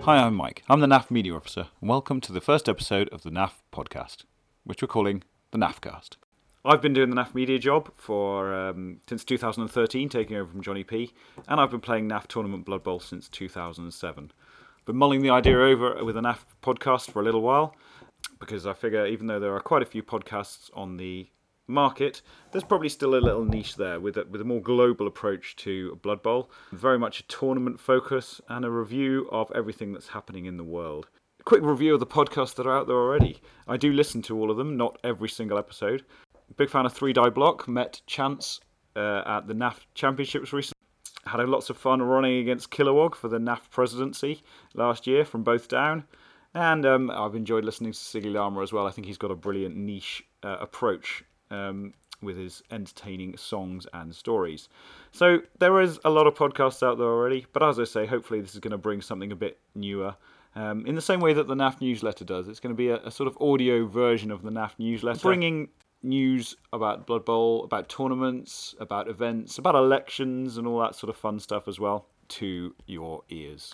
Hi, I'm Mike. I'm the NAF Media Officer, and welcome to the first episode of the NAF podcast, which we're calling the NAFcast. I've been doing the NAF Media job for since 2013, taking over from Johnny P, and I've been playing NAF Tournament Blood Bowl since 2007. Been mulling the idea over with a NAF podcast for a little while, because I figure even though there are quite a few podcasts on the market, there's probably still a little niche there with a more global approach to Blood Bowl, very much a tournament focus and a review of everything that's happening in the world. A quick review of the podcasts that are out there already. I do listen to all of them, not every single episode. Big fan of 3 Die Block, met Chance at the NAF Championships recently. Had lots of fun running against Kilowog for the NAF presidency last year from Both Down. And I've enjoyed listening to Siggy Lama as well. I think he's got a brilliant niche approach with his entertaining songs and stories. So there is a lot of podcasts out there already, but as I say, hopefully this is going to bring something a bit newer. In the same way that the NAF newsletter does. It's going to be a sort of audio version of the NAF newsletter, bringing news about Blood Bowl, about tournaments, about events, about elections and all that sort of fun stuff as well to your ears.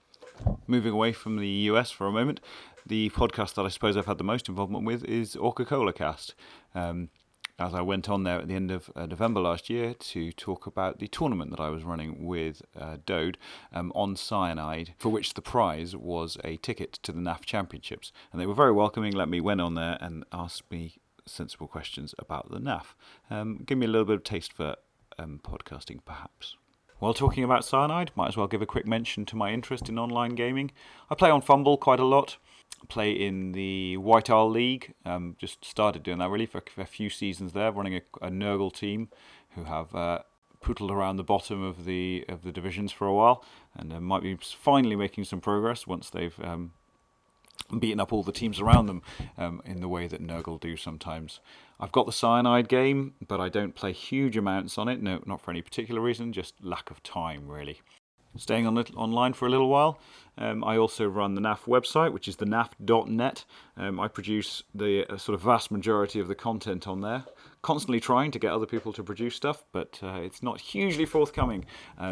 Moving away from the US for a moment, the podcast that I suppose I've had the most involvement with is Orca-Cola Cast. As I went on there at the end of November last year to talk about the tournament that I was running with Dode on Cyanide, for which the prize was a ticket to the NAF Championships. And they were very welcoming, let me went on there and asked me sensible questions about the NAF. Give me a little bit of taste for podcasting, perhaps. While talking about Cyanide, might as well give a quick mention to my interest in online gaming. I play on Fumble quite a lot. Play in the White Isle League. Just started doing that really for a few seasons there, running a Nurgle team who have pootled around the bottom of the divisions for a while, and might be finally making some progress once they've beaten up all the teams around them in the way that Nurgle do sometimes. I've got the Cyanide game, but I don't play huge amounts on it. No, not for any particular reason, just lack of time really. Staying online for a little while, I also run the NAF website, which is thenaf.net. I produce the sort of vast majority of the content on there, constantly trying to get other people to produce stuff, but it's not hugely forthcoming,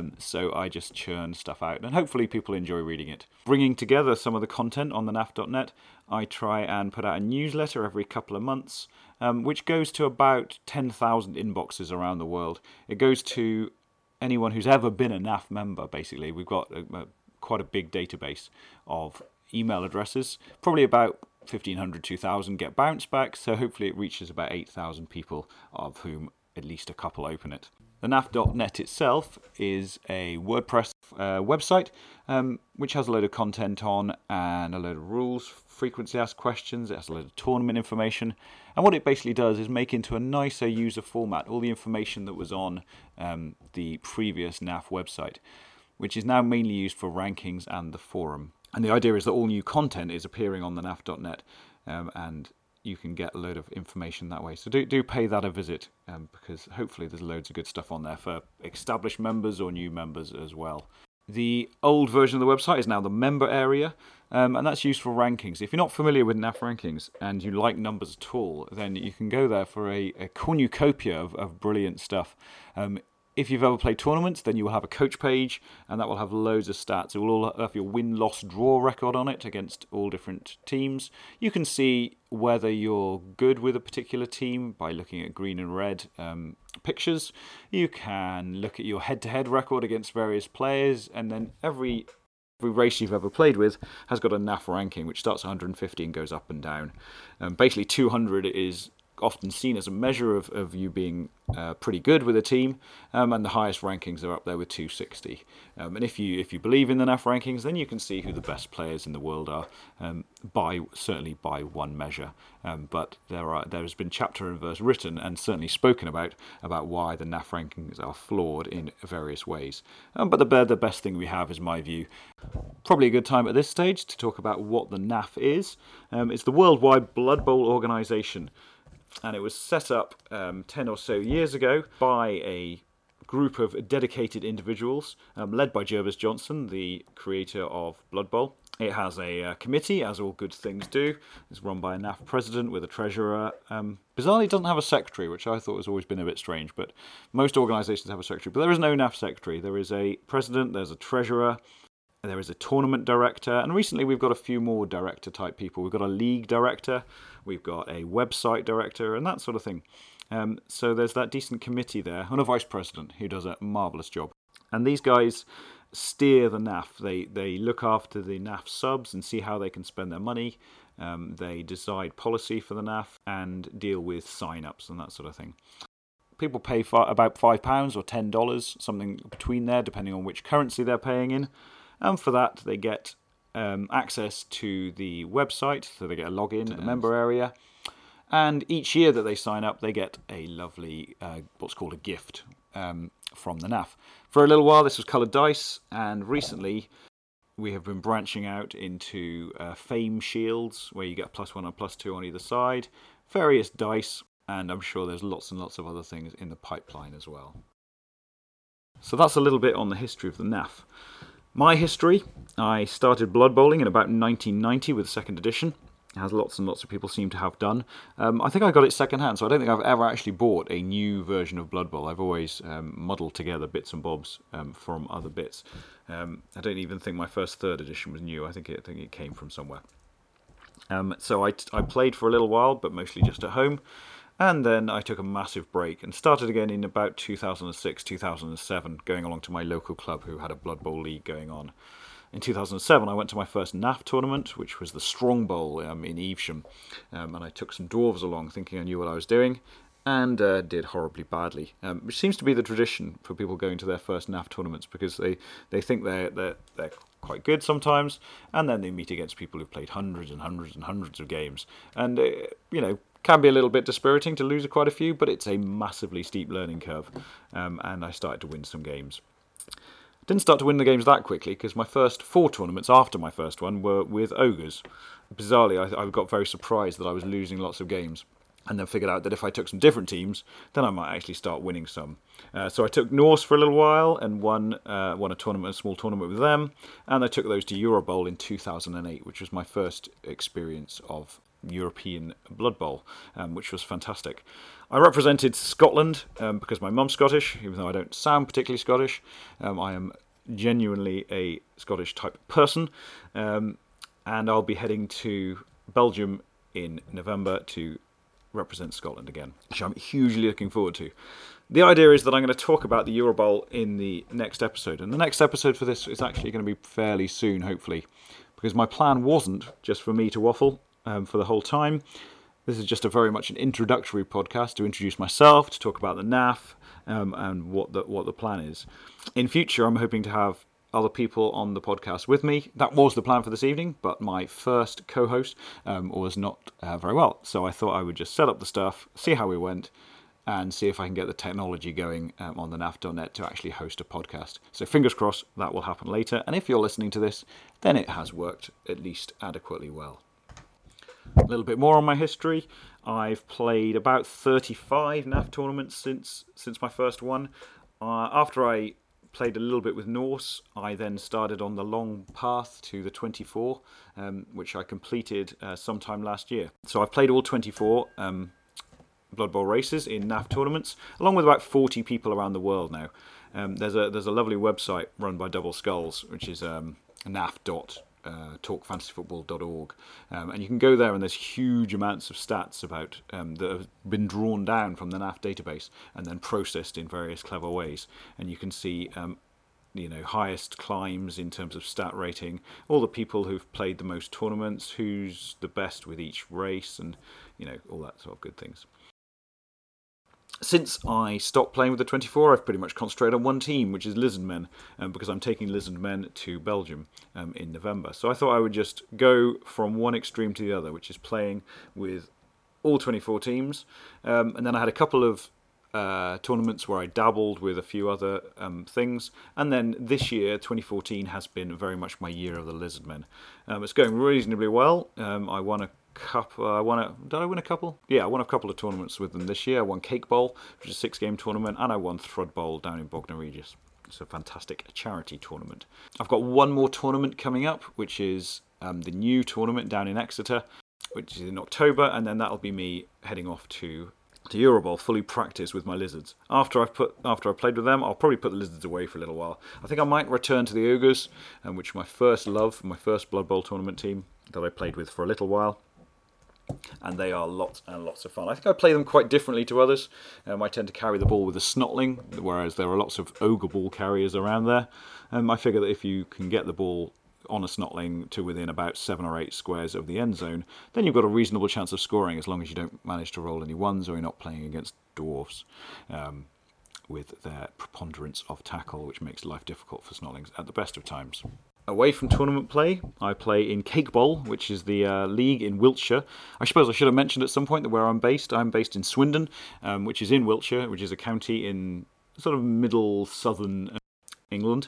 so I just churn stuff out, and hopefully people enjoy reading it. Bringing together some of the content on thenaf.net, I try and put out a newsletter every couple of months, which goes to about 10,000 inboxes around the world. It goes to anyone who's ever been a NAF member, basically. We've got quite a big database of email addresses. Probably about 1,500, 2,000 get bounce back, so hopefully it reaches about 8,000 people, of whom at least a couple open it. The NAF.net itself is a WordPress website, which has a load of content on and a load of rules, frequently asked questions. It has a load of tournament information. And what it basically does is make into a nicer user format all the information that was on the previous NAF website, which is now mainly used for rankings and the forum. And the idea is that all new content is appearing on the NAF.net, and you can get a load of information that way. So do pay that a visit, because hopefully there's loads of good stuff on there for established members or new members as well. The old version of the website is now the member area, and that's used for rankings. If you're not familiar with NAF rankings and you like numbers at all, then you can go there for a cornucopia of brilliant stuff. If you've ever played tournaments, then you will have a coach page, and that will have loads of stats. It will all have your win, loss, draw record on it against all different teams. You can see whether you're good with a particular team by looking at green and red pictures. You can look at your head-to-head record against various players, and then every race you've ever played with has got a NAF ranking, which starts at 150 and goes up and down. Basically, 200 is often seen as a measure of you being pretty good with a team, and the highest rankings are up there with 260. And if you believe in the NAF rankings, then you can see who the best players in the world are, certainly by one measure. But there has been chapter and verse written and certainly spoken about why the NAF rankings are flawed in various ways. But the best thing we have is my view. Probably a good time at this stage to talk about what the NAF is. It's the Worldwide Blood Bowl Organisation. And it was set up 10 or so years ago by a group of dedicated individuals, led by Jervis Johnson, the creator of Blood Bowl. It has a committee, as all good things do. It's run by a NAF president with a treasurer. Bizarrely, it doesn't have a secretary, which I thought has always been a bit strange, but most organisations have a secretary. But there is no NAF secretary. There is a president, there's a treasurer, There is a tournament director, and recently we've got a few more director type people. We've got a league director, we've got a website director, and that sort of thing. So there's that decent committee there, and a vice president who does a marvellous job. And these guys steer the NAF. They look after the NAF subs and see how they can spend their money. They decide policy for the NAF and deal with sign-ups and that sort of thing. People pay about £5 or $10, something between there, depending on which currency they're paying in. And for that, they get access to the website, so they get a login to the member area. And each year that they sign up, they get a lovely, what's called a gift from the NAF. For a little while, this was coloured dice, and recently we have been branching out into fame shields, where you get +1 and +2 on either side, various dice, and I'm sure there's lots and lots of other things in the pipeline as well. So that's a little bit on the history of the NAF. My history, I started Blood Bowling in about 1990 with 2nd edition, as lots and lots of people seem to have done. I think I got it second-hand, so I don't think I've ever actually bought a new version of Blood Bowl. I've always muddled together bits and bobs from other bits. I don't even think my first 3rd edition was new. I think it came from somewhere. So I played for a little while, but mostly just at home. And then I took a massive break and started again in about 2006, 2007, going along to my local club who had a Blood Bowl league going on. In 2007, I went to my first NAF tournament, which was the Strong Bowl in Evesham. And I took some dwarves along, thinking I knew what I was doing, and did horribly badly. Which seems to be the tradition for people going to their first NAF tournaments, because they think they're quite good sometimes, and then they meet against people who've played hundreds and hundreds and hundreds of games. And, can be a little bit dispiriting to lose quite a few, but it's a massively steep learning curve. And I started to win some games. Didn't start to win the games that quickly, because my first 4 tournaments after my first one were with ogres. Bizarrely, I got very surprised that I was losing lots of games, and then figured out that if I took some different teams, then I might actually start winning some. So I took Norse for a little while and won a small tournament with them, and I took those to Eurobowl in 2008, which was my first experience of European Blood Bowl, which was fantastic. I represented Scotland because my mum's Scottish, even though I don't sound particularly Scottish. I am genuinely a Scottish type person, and I'll be heading to Belgium in November to represent Scotland again, which I'm hugely looking forward to. The idea is that I'm going to talk about the Eurobowl in the next episode, and the next episode for this is actually going to be fairly soon, hopefully, because my plan wasn't just for me to waffle for the whole time. This is just very much an introductory podcast to introduce myself, to talk about the NAF, and what the plan is. In future, I'm hoping to have other people on the podcast with me. That was the plan for this evening, but my first co-host was not very well. So I thought I would just set up the stuff, see how we went, and see if I can get the technology going on the NAF.net to actually host a podcast. So fingers crossed that will happen later. And if you're listening to this, then it has worked at least adequately well. A little bit more on my history. I've played about 35 NAF tournaments since my first one. After I played a little bit with Norse, I then started on the long path to the 24, which I completed sometime last year. So I've played all 24 Blood Bowl races in NAF tournaments, along with about 40 people around the world now. There's a lovely website run by Double Skulls, which is naf.talkfantasyfootball.org, and you can go there, and there's huge amounts of stats about that have been drawn down from the NAF database and then processed in various clever ways, and you can see highest climbs in terms of stat rating, all the people who've played the most tournaments, who's the best with each race, and all that sort of good things. Since I stopped playing with the 24, I've pretty much concentrated on one team, which is Lizardmen, because I'm taking Lizardmen to Belgium in November. So I thought I would just go from one extreme to the other, which is playing with all 24 teams. And then I had a couple of tournaments where I dabbled with a few other things. And then this year, 2014, has been very much my year of the Lizardmen. It's going reasonably well. I won a couple. Did I win a couple? Yeah, I won a couple of tournaments with them this year. I won Cake Bowl, which is a 6-game tournament, and I won Thrud Bowl down in Bognor Regis. It's a fantastic charity tournament. I've got one more tournament coming up, which is the new tournament down in Exeter, which is in October, and then that'll be me heading off to to Euroball fully practice with my lizards. After I've played with them, I'll probably put the lizards away for a little while. I think I might return to the ogres, which are my first love, my first Blood Bowl tournament team that I played with for a little while. And they are lots and lots of fun. I think I play them quite differently to others. I tend to carry the ball with a snotling, whereas there are lots of ogre ball carriers around there. I figure that if you can get the ball on a snotling to within about 7 or 8 squares of the end zone, then you've got a reasonable chance of scoring, as long as you don't manage to roll any ones or you're not playing against dwarves with their preponderance of tackle, which makes life difficult for snotlings at the best of times. Away from tournament play, I play in Cake Bowl, which is the league in Wiltshire. I suppose I should have mentioned at some point that where I'm based. I'm based in Swindon, which is in Wiltshire, which is a county in sort of middle southern England.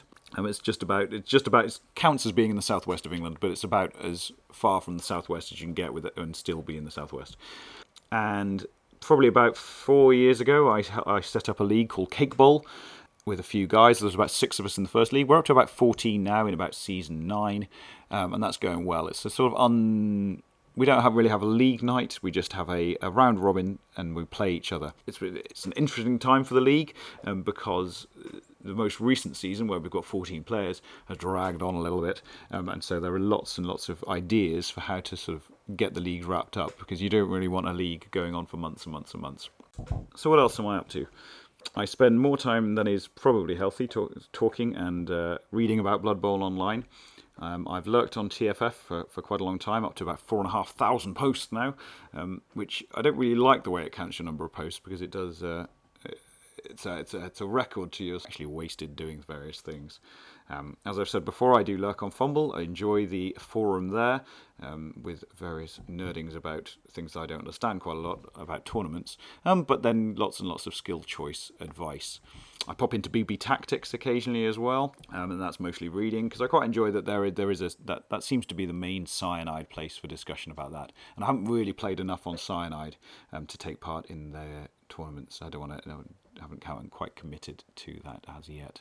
It counts as being in the southwest of England, but it's about as far from the southwest as you can get with it and still be in the southwest. And probably about 4 years ago, I set up a league called Cake Bowl with a few guys. There was about 6 of us in the first league. We're up to about 14 now in about season 9, and that's going well. It's a sort of we don't really have a league night. We just have a round robin, and we play each other. It's an interesting time for the league because the most recent season, where we've got 14 players, has dragged on a little bit, and so there are lots and lots of ideas for how to sort of get the league wrapped up, because you don't really want a league going on for months and months and months. So what else am I up to? I spend more time than is probably healthy talking and reading about Blood Bowl online. I've lurked on TFF for quite a long time, up to about 4,500 posts now, which I don't really like the way it counts your number of posts, because it does. It's a record to you actually wasted doing various things. As I've said before, I do lurk on Fumble. I enjoy the forum there with various nerdings about things I don't understand quite a lot about tournaments, but then lots and lots of skill choice advice. I pop into BB Tactics occasionally as well, and that's mostly reading, because I quite enjoy that that seems to be the main Cyanide place for discussion about that. And I haven't really played enough on Cyanide to take part in their tournaments. I haven't quite committed to that as yet.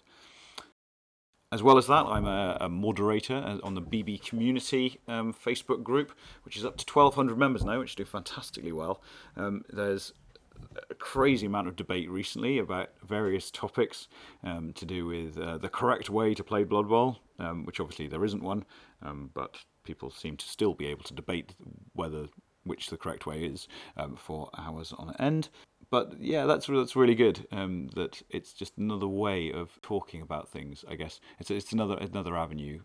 As well as that, I'm a moderator on the BB Community Facebook group, which is up to 1,200 members now, which do fantastically well. There's a crazy amount of debate recently about various topics to do with the correct way to play Blood Bowl, which obviously there isn't one, but people seem to still be able to debate which the correct way is for hours on end. But yeah, that's really good. That it's just another way of talking about things. I guess it's another avenue.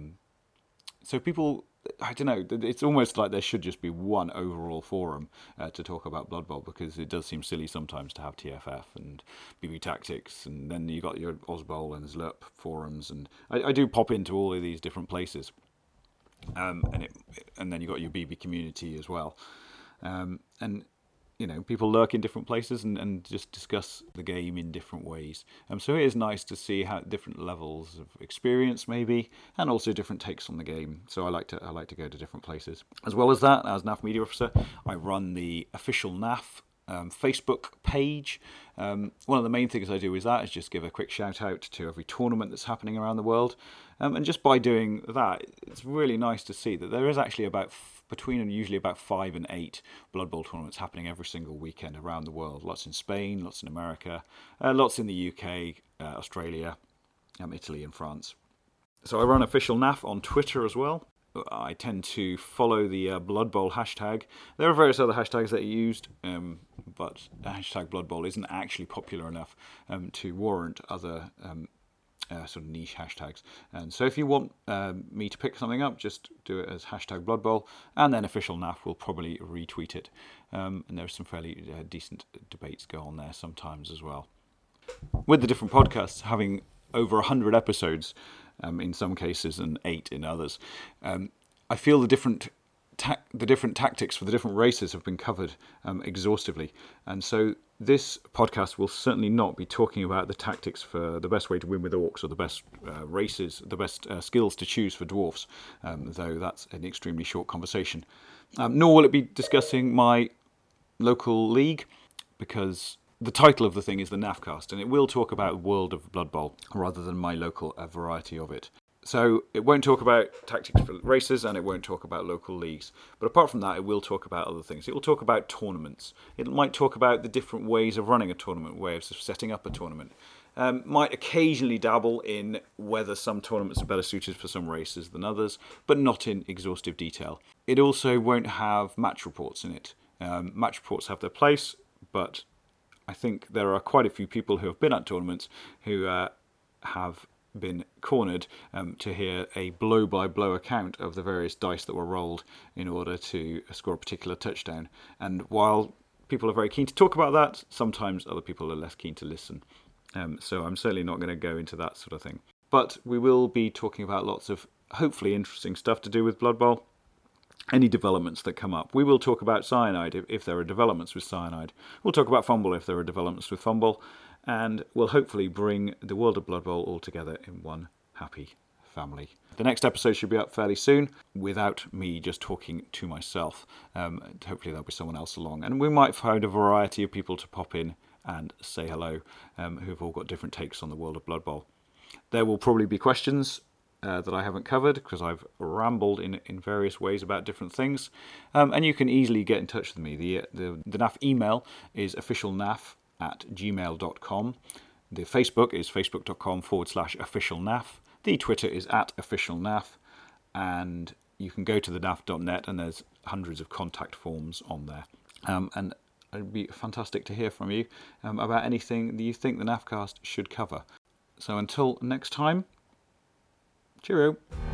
So people, I don't know. It's almost like there should just be one overall forum to talk about Blood Bowl, because it does seem silly sometimes to have TFF and BB Tactics, and then you got your Ozbowl and Zlurp forums, and I do pop into all of these different places, and then you got your BB Community as well, and. People lurk in different places and just discuss the game in different ways. So it is nice to see how different levels of experience maybe, and also different takes on the game. So I like to go to different places. As well as that, as NAF Media Officer, I run the official NAF Facebook page. One of the main things I do is just give a quick shout out to every tournament that's happening around the world. And just by doing that, it's really nice to see that there is actually usually about 5 and 8 Blood Bowl tournaments happening every single weekend around the world. Lots in Spain, lots in America, lots in the UK, Australia, Italy and France. So I run official NAF on Twitter as well. I tend to follow the Blood Bowl hashtag. There are various other hashtags that are used, but hashtag Blood Bowl isn't actually popular enough to warrant other sort of niche hashtags. And so if you want me to pick something up, just do it as hashtag Blood Bowl, and then official NAF will probably retweet it. And there's some fairly decent debates go on there sometimes as well. With the different podcasts having over 100 episodes in some cases and 8 in others, I feel the different tactics for the different races have been covered exhaustively. And so this podcast will certainly not be talking about the tactics for the best way to win with orcs, or the best races, the best skills to choose for dwarfs, though that's an extremely short conversation. Nor will it be discussing my local league, because the title of the thing is the NAFcast, and it will talk about World of Blood Bowl rather than my local variety of it. So it won't talk about tactics for races and it won't talk about local leagues. But apart from that, it will talk about other things. It will talk about tournaments. It might talk about the different ways of running a tournament, ways of setting up a tournament. Might occasionally dabble in whether some tournaments are better suited for some races than others, but not in exhaustive detail. It also won't have match reports in it. Match reports have their place, but I think there are quite a few people who have been at tournaments who have been cornered to hear a blow-by-blow account of the various dice that were rolled in order to score a particular touchdown. And while people are very keen to talk about that, sometimes other people are less keen to listen. So I'm certainly not going to go into that sort of thing. But we will be talking about lots of hopefully interesting stuff to do with Blood Bowl. Any developments that come up. We will talk about Cyanide if there are developments with Cyanide. We'll talk about Fumble if there are developments with Fumble. And we'll hopefully bring the world of Blood Bowl all together in one happy family. The next episode should be up fairly soon without me just talking to myself. Hopefully there'll be someone else along. And we might find a variety of people to pop in and say hello who've all got different takes on the world of Blood Bowl. There will probably be questions that I haven't covered because I've rambled in various ways about different things. And you can easily get in touch with me. The NAF email is officialnaf@gmail.com. The Facebook is facebook.com/officialnaf. The Twitter is @officialnaf. And you can go to the naf.net and there's hundreds of contact forms on there. And it'd be fantastic to hear from you about anything that you think the NAFcast should cover. So until next time, cheerio.